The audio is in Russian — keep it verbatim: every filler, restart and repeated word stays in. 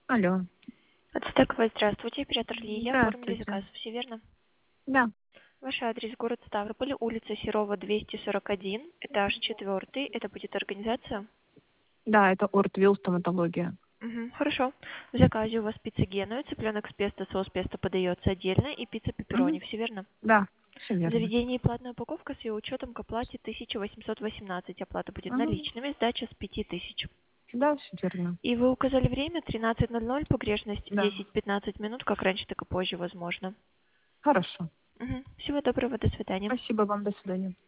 Алло. Ацтековая, здравствуйте, оператор Лилия, оформили Здравствуйте. заказ, все верно? Да. Ваш адрес город Ставрополь, улица Серова, двести сорок один, этаж четвертый, это будет организация? Да, это Ортвилл стоматология. Угу, хорошо. В заказе у вас пицца Генуя, цыпленок с песто, соус песто подается отдельно и пицца пепперони, Мгм. все верно? Да, все В верно. заведении платная упаковка с ее учетом к оплате тысяча восемьсот восемнадцать, оплата будет Мгм. наличными, сдача с пяти тысяч. Да, все верно. И вы указали время тринадцать ноль ноль, погрешность Да. десять-пятнадцать минут, как раньше, так и позже, возможно. Хорошо. Мгм. Всего доброго, до свидания. Спасибо вам. До свидания.